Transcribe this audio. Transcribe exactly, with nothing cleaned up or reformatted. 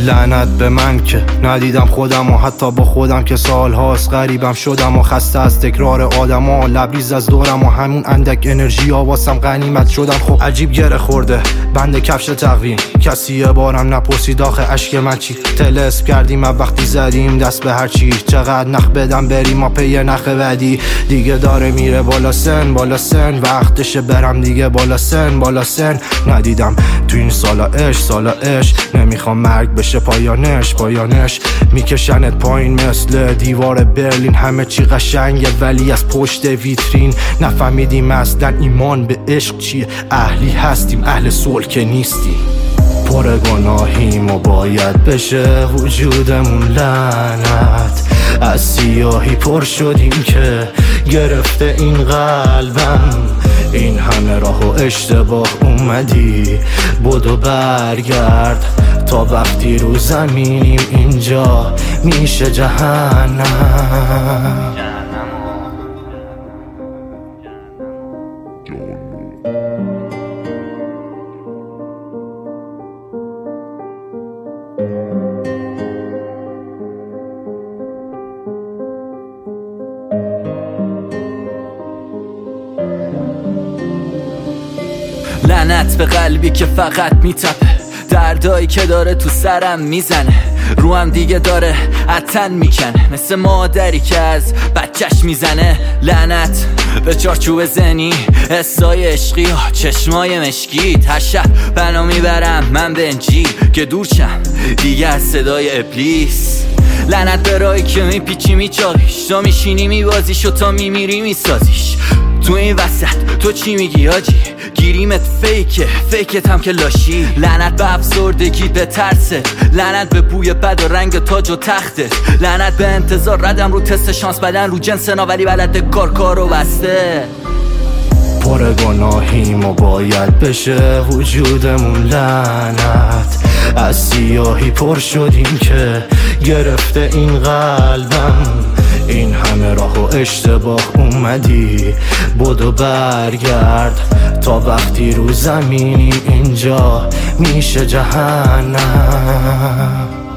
لعنت به من که ندیدم خودم و حتی با خودم که سال هاست غریبم شدم و خسته از تکرار آدم ها، لبریز از دورم و همون اندک انرژی آواسم غنیمت شدم. خب عجیب گره خورده بند کفش تقویم، کسی یه بارم نپرسید آخه اشک من چی؟ تلسپ کردیم از وقتی زدیم دست به هر چی، چقدر نخ بدم بریم ما پی نخ بعدی. دیگه داره میره بالا سن بالا سن، وقتشه برم دیگه بالا سن بالا سن. ندیدم تو این سالا اش سالا اش، نمیخوام مرگ بشه پایانش پایانش. میکشنت پایین مثل دیوار برلین، همه چی قشنگه ولی از پشت ویترین. نفهمیدیم اصلا ایمان به عشق چیه، اهلی هستیم اهل صلح که نیستیم. پر گناهیم و باید بشه وجودمون لعنت، از سیاهی پر شدیم که گرفته این قلبم. این همه راه و اشتباه اومدی بدو برگرد، تا وقتی رو زمینیم اینجا میشه جهنم. لعنت به قلبی که فقط میتپه، دردایی که داره تو سرم میزنه، روم دیگه داره عطن میکنه مثل مادری که از بچهش میزنه. لعنت به چارچوب زنی، حسای عشقی ها چشمای مشکیت. هر شب بنا میبرم من به انجیل که دور شم دیگه از صدای ابلیس. لعنت به رایی که میپیچی میچاقیش، تو میشینی میبازیش و تا میمیری میسازیش. تو این وسط تو چی میگی آجی؟ گیریمت فیکه فیکت هم که لاشی. لعنت به افسردگی به ترست، لعنت به بوی بد و رنگ تاج و تختت. لعنت به انتظار ردم رو تست شانس بدن رو جنس ناولی بلد کار کار و بسته. پر گناهیم و باید بشه وجودمون لعنت، از سیاهی پر شدیم که گرفته این قلبم. این همه راه و اشتباه اومدی بدو برگرد، تا وقتی رو زمینیم اینجا میشه جهنم.